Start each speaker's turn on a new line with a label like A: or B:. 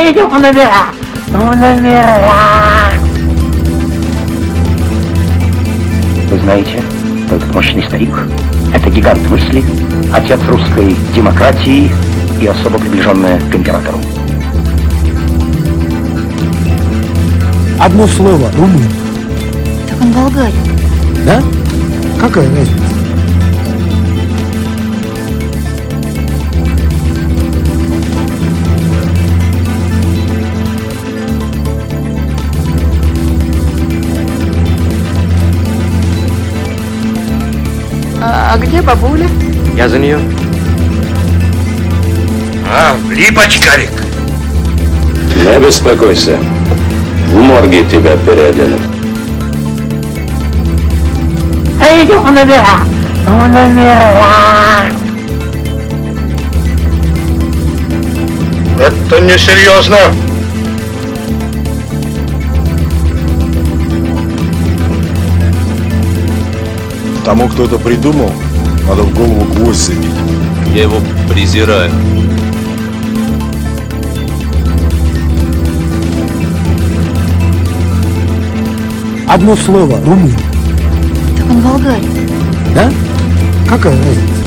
A: Идем в номера! В номера! Вы знаете, этот мощный старик — это гигант мысли, отец русской демократии и особо приближенная к императору.
B: Одно слово — румын.
C: Так он болгарин.
B: Да? Какая разница?
C: А где бабуля?
D: Я за нее.
E: Липочкарик!
F: Не беспокойся. В морге тебя переоденут.
A: Идем в номера! В номера!
E: Это несерьезно!
G: Тому, кто это придумал, надо в голову гвоздь забить.
H: Я его презираю.
B: Одно слово — румын.
C: Так он болгарин.
B: Да? Какая разница?